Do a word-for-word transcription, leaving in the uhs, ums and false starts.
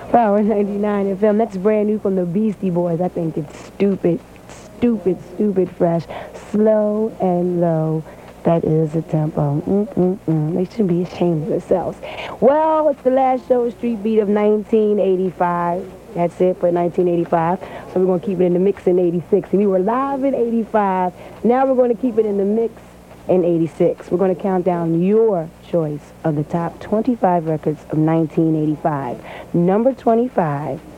Power ninety-nine F M. That's brand new from the Beastie Boys. I think it's stupid, stupid, stupid fresh. Slow and low. That is the tempo. Mm-mm-mm. They should be ashamed of themselves. Well, it's the last show of Street Beat of nineteen eighty-five. That's it for nineteen eighty-five. So we're going to keep it in the mix in eighty-six. And we were live in eighty-five. Now we're going to keep it in the mix in eighty-six. We're going to count down your choice of the top twenty-five records of nineteen eighty-five. Number twenty-five